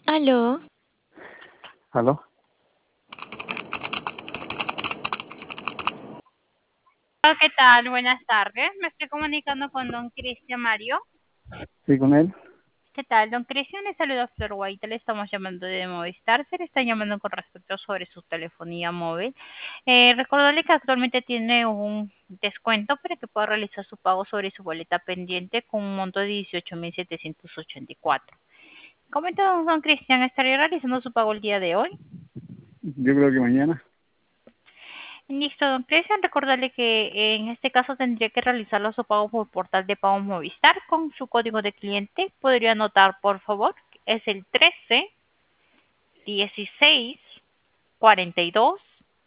Aló, ¿Aló? Hola, ¿qué tal? Buenas tardes. Me estoy comunicando con don Cristian Mario. Sí, con él. ¿Qué tal? Don Cristian, le saluda Flor White. Le estamos llamando de Movistar. Se le está llamando con respecto sobre su telefonía móvil. Recordarle que actualmente tiene un descuento para que pueda realizar su pago sobre su boleta pendiente con un monto de 18.784. Comenta don Cristian, ¿estaría realizando su pago el día de hoy? Yo creo que mañana. Listo, don Cristian, recordarle que en este caso tendría que realizarlo su pago por portal de pago Movistar con su código de cliente. ¿Podría anotar, por favor? Es el 13 16 42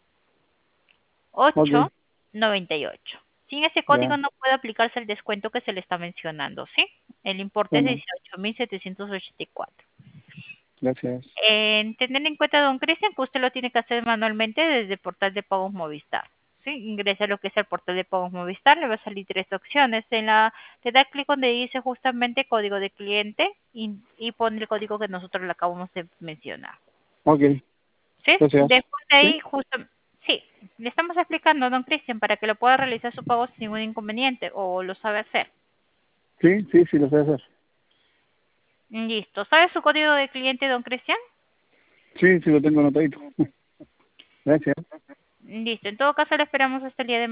Ok, 8 98. Sin ese código ya, no puede aplicarse el descuento que se le está mencionando, ¿sí? El importe es bueno, 18.784. gracias. Tener en cuenta, don Cristian, que usted lo tiene que hacer manualmente desde el portal de pagos Movistar. ¿Sí? Ingresa a lo que es el portal de pagos Movistar, le va a salir tres opciones. Le da clic donde dice justamente código de cliente y pone el código que nosotros le acabamos de mencionar. Ok, ¿Sí? gracias. Después de ¿Sí? ahí, sí, le estamos explicando, don Cristian, para que lo pueda realizar su pago sin ningún inconveniente o lo sabe hacer. Sí, sí, sí, lo sé hacer. Listo. ¿Sabe su código de cliente, don Cristian? Sí, sí, lo tengo anotadito. Gracias. Listo. En todo caso, le esperamos hasta el día de